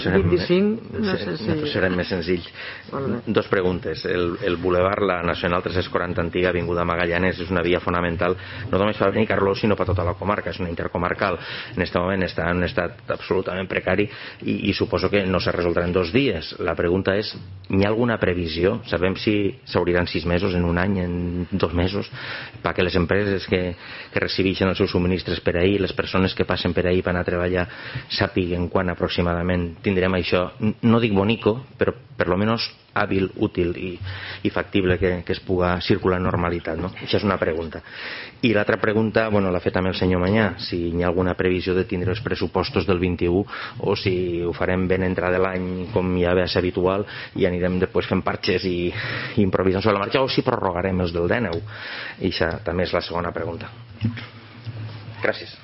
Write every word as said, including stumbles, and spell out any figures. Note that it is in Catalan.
vint-i-cinc, no sé si... Serem més senzills. Dos preguntes. El, el boulevard, la Nacional tres-cents quaranta antiga, Avinguda Magallanes, és una via fonamental no només per Benicarló, sinó per tota la comarca. És una intercomarcal. En aquest moment està en un estat absolutament precari i, i suposo que no se resoldrà en dos dies. La pregunta és, hi ha alguna previsió? Sabem si s'obriran sis mesos, en un any, en dos mesos, perquè les empreses que, que recibeixen els seus subministres per ahir, les persones que passen per ahir per anar a treballar, sàpiguen quan aproximadament tindrem això, no dic bonico, però per lo menos hàbil, útil i, i factible que, que es puga circular en normalitat, no? Això és una pregunta. I l'altra pregunta, bueno, l'ha fet també el senyor Manyà, si hi ha alguna previsió de tindre els pressupostos del vint-i-u o si ho farem ben entrada de l'any com ja ve a ser habitual i anirem després fent parxes i, i improvisant sobre la marxa, o si prorrogarem els del dinou. I això també és la segona pregunta. Gràcies.